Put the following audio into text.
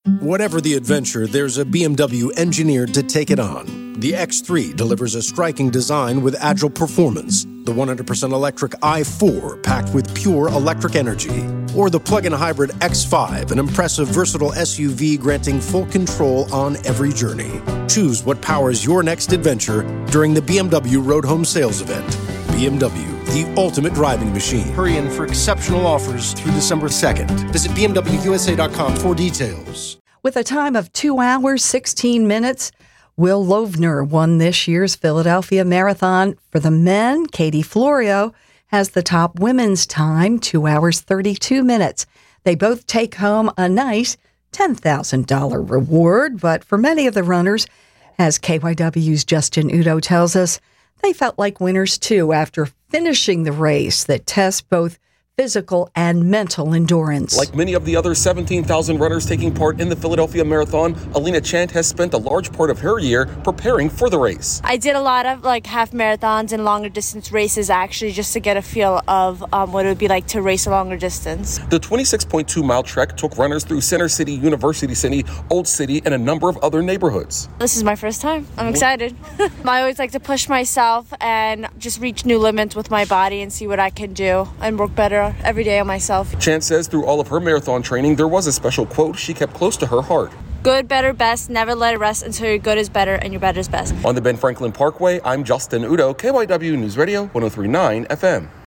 Whatever the adventure, there's a BMW engineered to take it on. The X3 delivers a striking design with agile performance. The 100% electric i4 packed with pure electric energy. Or the plug-in hybrid X5, an impressive versatile SUV granting full control on every journey. Choose what powers your next adventure during the BMW Road Home Sales Event. BMW, the ultimate driving machine. Hurry in for exceptional offers through December 2nd. Visit BMWUSA.com for details. With a time of 2 hours, 16 minutes, Will Lovner won this year's Philadelphia Marathon. For the men, Katie Florio has the top women's time, 2 hours, 32 minutes. They both take home a nice $10,000 reward, but for many of the runners, as KYW's Justin Udo tells us, they felt like winners too after finishing the race that tests both physical and mental endurance. Like many of the other 17,000 runners taking part in the Philadelphia Marathon, Alina Chant has spent a large part of her year preparing for the race. I did a lot of half marathons and longer distance races actually just to get a feel of what it would be like to race a longer distance. The 26.2 mile trek took runners through Center City, University City, Old City, and a number of other neighborhoods. This is my first time. I'm excited. I always like to push myself and just reach new limits with my body and see what I can do and work better every day on myself. Chant says through all of her marathon training, there was a special quote she kept close to her heart. Good, better, best. Never let it rest until your good is better and your better is best. On the Ben Franklin Parkway, I'm Justin Udo, KYW News Radio 103.9 FM.